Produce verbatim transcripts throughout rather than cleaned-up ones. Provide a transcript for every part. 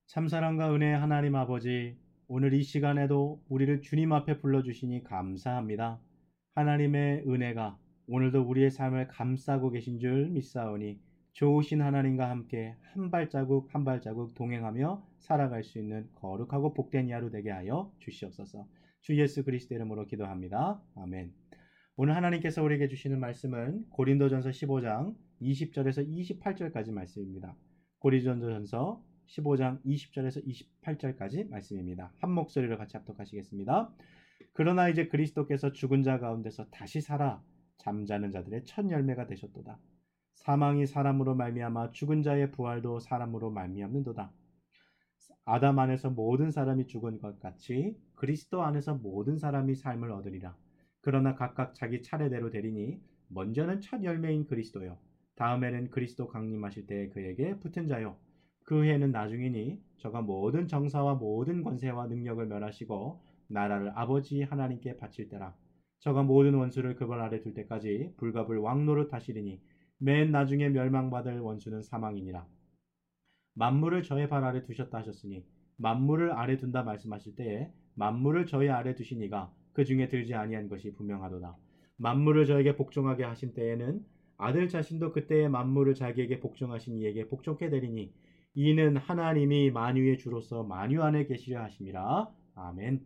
참사랑과 은혜의 하나님 아버지, 오늘 이 시간에도 우리를 주님 앞에 불러주시니 감사합니다. 하나님의 은혜가 오늘도 우리의 삶을 감싸고 계신 줄 믿사오니 좋으신 하나님과 함께 한 발자국 한 발자국 동행하며 살아갈 수 있는 거룩하고 복된 이 하루 되게 하여 주시옵소서. 주 예수 그리스도 이름으로 기도합니다. 아멘. 오늘 하나님께서 우리에게 주시는 말씀은 고린도전서 십오 장 이십 절에서 이십팔 절까지 말씀입니다. 고린도전서 십오 장 이십 절에서 이십팔 절까지 말씀입니다. 한 목소리로 같이 합독하시겠습니다. 그러나 이제 그리스도께서 죽은 자 가운데서 다시 살아 잠자는 자들의 첫 열매가 되셨도다. 사망이 사람으로 말미암아 죽은 자의 부활도 사람으로 말미암는도다. 아담 안에서 모든 사람이 죽은 것 같이 그리스도 안에서 모든 사람이 삶을 얻으리라. 그러나 각각 자기 차례대로 되리니 먼저는 첫 열매인 그리스도요, 다음에는 그리스도 강림하실 때 그에게 붙은 자요, 그 해는 나중이니 저가 모든 정사와 모든 권세와 능력을 멸하시고 나라를 아버지 하나님께 바칠 때라. 저가 모든 원수를 그발 아래 둘 때까지 불갑을 왕노릇 하시리니 맨 나중에 멸망받을 원수는 사망이니라. 만물을 저의 발 아래 두셨다 하셨으니 만물을 아래 둔다 말씀하실 때에 만물을 저의 아래 두신 이가 그 중에 들지 아니한 것이 분명하도다. 만물을 저에게 복종하게 하신 때에는 아들 자신도 그때의 만물을 자기에게 복종하신 이에게 복종케 되리니 이는 하나님이 만유의 주로서 만유 안에 계시려 하심이라. 아멘.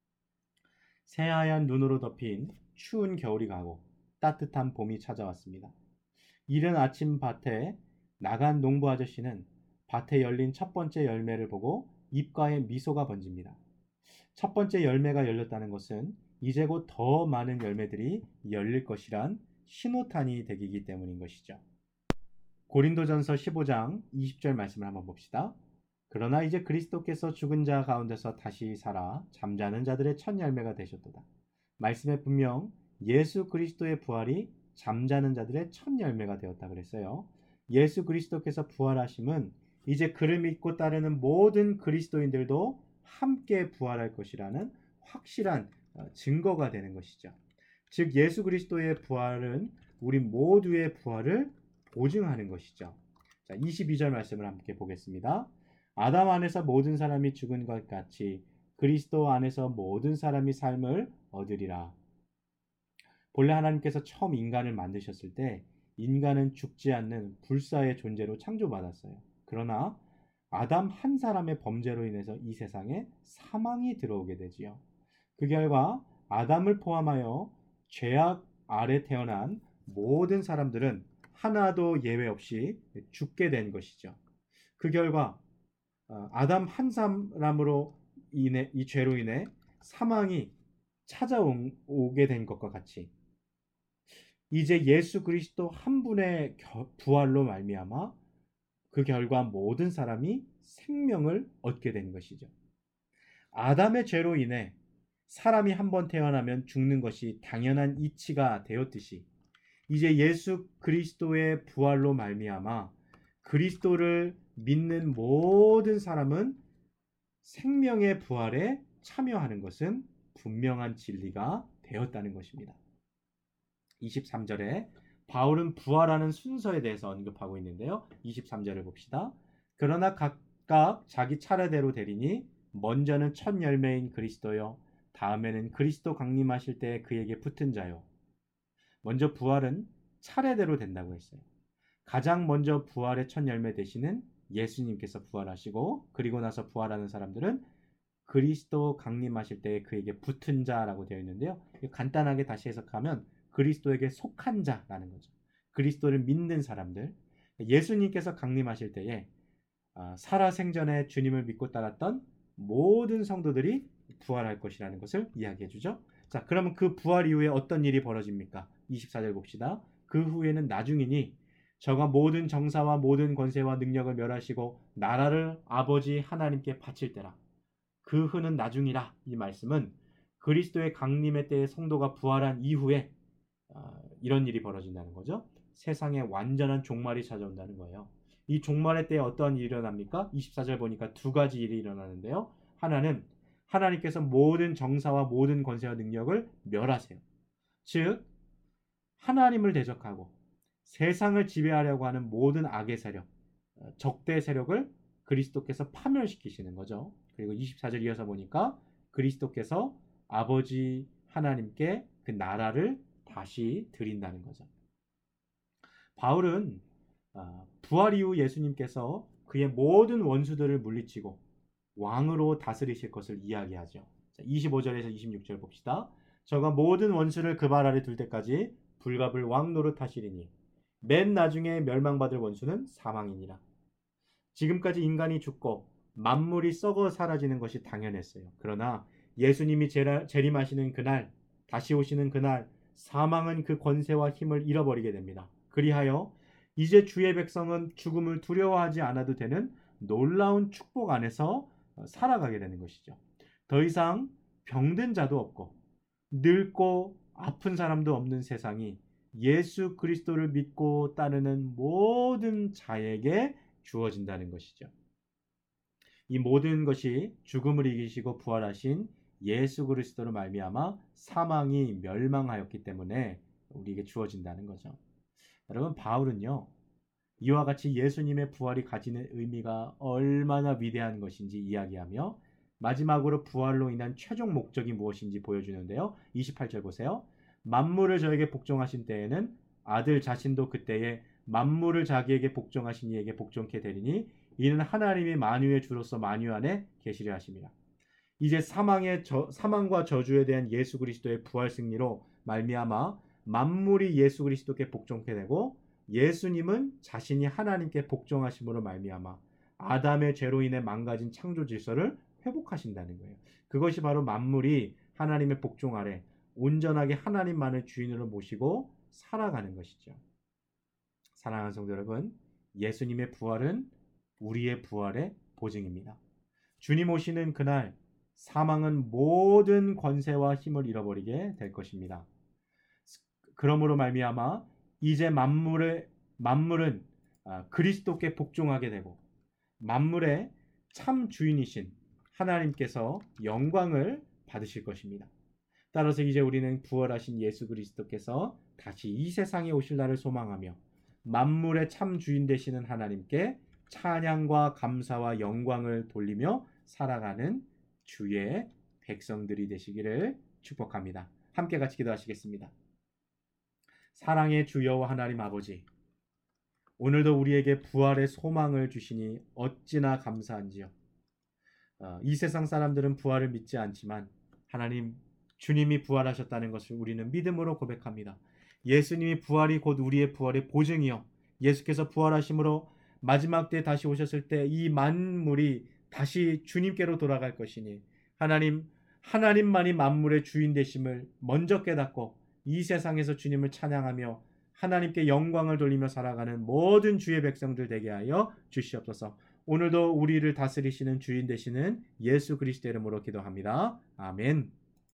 새하얀 눈으로 덮인 추운 겨울이 가고 따뜻한 봄이 찾아왔습니다. 이른 아침 밭에 나간 농부 아저씨는 밭에 열린 첫 번째 열매를 보고 입가에 미소가 번집니다. 첫 번째 열매가 열렸다는 것은 이제 곧 더 많은 열매들이 열릴 것이란 신호탄이 되기 때문인 것이죠. 고린도전서 십오 장 이십 절 말씀을 한번 봅시다. 그러나 이제 그리스도께서 죽은 자 가운데서 다시 살아 잠자는 자들의 첫 열매가 되셨도다. 말씀에 분명 예수 그리스도의 부활이 잠자는 자들의 첫 열매가 되었다 그랬어요. 예수 그리스도께서 부활하심은 이제 그를 믿고 따르는 모든 그리스도인들도 함께 부활할 것이라는 확실한 증거가 되는 것이죠. 즉 예수 그리스도의 부활은 우리 모두의 부활을 보증하는 것이죠. 자, 이십이 절 말씀을 함께 보겠습니다. 아담 안에서 모든 사람이 죽은 것 같이 그리스도 안에서 모든 사람이 삶을 얻으리라. 본래 하나님께서 처음 인간을 만드셨을 때 인간은 죽지 않는 불사의 존재로 창조받았어요. 그러나 아담 한 사람의 범죄로 인해서 이 세상에 사망이 들어오게 되지요. 그 결과 아담을 포함하여 죄악 아래 태어난 모든 사람들은 하나도 예외 없이 죽게 된 것이죠. 그 결과 아담 한 사람으로 인해 이 죄로 인해 사망이 찾아오게 된 것과 같이 이제 예수 그리스도 한 분의 부활로 말미암아 그 결과 모든 사람이 생명을 얻게 된 것이죠. 아담의 죄로 인해 사람이 한번 태어나면 죽는 것이 당연한 이치가 되었듯이 이제 예수 그리스도의 부활로 말미암아 그리스도를 믿는 모든 사람은 생명의 부활에 참여하는 것은 분명한 진리가 되었다는 것입니다. 이십삼 절에 바울은 부활하는 순서에 대해서 언급하고 있는데요. 이십삼 절을 봅시다. 그러나 각각 자기 차례대로 되리니 먼저는 첫 열매인 그리스도요, 다음에는 그리스도 강림하실 때 그에게 붙은 자요. 먼저 부활은 차례대로 된다고 했어요. 가장 먼저 부활의 첫 열매 되시는 예수님께서 부활하시고 그리고 나서 부활하는 사람들은 그리스도 강림하실 때 그에게 붙은 자라고 되어 있는데요. 간단하게 다시 해석하면 그리스도에게 속한 자라는 거죠. 그리스도를 믿는 사람들, 예수님께서 강림하실 때에 살아생전에 주님을 믿고 따랐던 모든 성도들이 부활할 것이라는 것을 이야기해 주죠. 자, 그러면 그 부활 이후에 어떤 일이 벌어집니까? 이십사 절 봅시다. 그 후에는 나중이니 저가 모든 정사와 모든 권세와 능력을 멸하시고 나라를 아버지 하나님께 바칠 때라. 그 후는 나중이라. 이 말씀은 그리스도의 강림의 때에 성도가 부활한 이후에 어, 이런 일이 벌어진다는 거죠. 세상에 완전한 종말이 찾아온다는 거예요. 이 종말의 때에 어떠한 일이 일어납니까? 이십사 절 보니까 두 가지 일이 일어나는데요. 하나는 하나님께서 모든 정사와 모든 권세와 능력을 멸하세요. 즉 하나님을 대적하고 세상을 지배하려고 하는 모든 악의 세력, 적대 세력을 그리스도께서 파멸시키시는 거죠. 그리고 이십사 절 이어서 보니까 그리스도께서 아버지 하나님께 그 나라를 다시 드린다는 거죠. 바울은 부활 이후 예수님께서 그의 모든 원수들을 물리치고 왕으로 다스리실 것을 이야기하죠. 이십오 절에서 이십육 절 봅시다. 저가 모든 원수를 그 발 아래 둘 때까지 불갑을 왕 노릇하시리니 맨 나중에 멸망받을 원수는 사망이니라. 지금까지 인간이 죽고 만물이 썩어 사라지는 것이 당연했어요. 그러나 예수님이 재림하시는 그날, 다시 오시는 그날, 사망은 그 권세와 힘을 잃어버리게 됩니다. 그리하여 이제 주의 백성은 죽음을 두려워하지 않아도 되는 놀라운 축복 안에서 살아가게 되는 것이죠. 더 이상 병든 자도 없고 늙고 아픈 사람도 없는 세상이 예수 그리스도를 믿고 따르는 모든 자에게 주어진다는 것이죠. 이 모든 것이 죽음을 이기시고 부활하신 예수 그리스도로 말미암아 사망이 멸망하였기 때문에 우리에게 주어진다는 거죠. 여러분, 바울은요, 이와 같이 예수님의 부활이 가지는 의미가 얼마나 위대한 것인지 이야기하며 마지막으로 부활로 인한 최종 목적이 무엇인지 보여주는데요. 이십팔 절 보세요. 만물을 저에게 복종하신 때에는 아들 자신도 그때에 만물을 자기에게 복종하신 이에게 복종케 되리니 이는 하나님이 만유의 주로서 만유 안에 계시려 하심이라. 이제 사망의 저, 사망과 저주에 대한 예수 그리스도의 부활 승리로 말미암아 만물이 예수 그리스도께 복종케 되고 예수님은 자신이 하나님께 복종하심으로 말미암아 아담의 죄로 인해 망가진 창조 질서를 회복하신다는 거예요. 그것이 바로 만물이 하나님의 복종 아래 온전하게 하나님만을 주인으로 모시고 살아가는 것이죠. 사랑하는 성도 여러분, 예수님의 부활은 우리의 부활의 보증입니다. 주님 오시는 그날 사망은 모든 권세와 힘을 잃어버리게 될 것입니다. 그러므로 말미암아 이제 만물의 만물은 그리스도께 복종하게 되고 만물의 참 주인이신 하나님께서 영광을 받으실 것입니다. 따라서 이제 우리는 부활하신 예수 그리스도께서 다시 이 세상에 오실 날을 소망하며 만물의 참 주인 되시는 하나님께 찬양과 감사와 영광을 돌리며 살아가는 주의 백성들이 되시기를 축복합니다. 함께 같이 기도하시겠습니다. 사랑의 주 여호와 하나님 아버지, 오늘도 우리에게 부활의 소망을 주시니 어찌나 감사한지요. 어, 이 세상 사람들은 부활을 믿지 않지만 하나님, 주님이 부활하셨다는 것을 우리는 믿음으로 고백합니다. 예수님이 부활이 곧 우리의 부활의 보증이요, 예수께서 부활하심으로 마지막 때 다시 오셨을 때 이 만물이 다시 주님께로 돌아갈 것이니 하나님, 하나님만이 만물의 주인 되심을 먼저 깨닫고 이 세상에서 주님을 찬양하며 하나님께 영광을 돌리며 살아가는 모든 주의 백성들 되게 하여 주시옵소서. 오늘도 우리를 다스리시는 주인 되시는 예수 그리스도 이름으로 기도합니다. 아멘.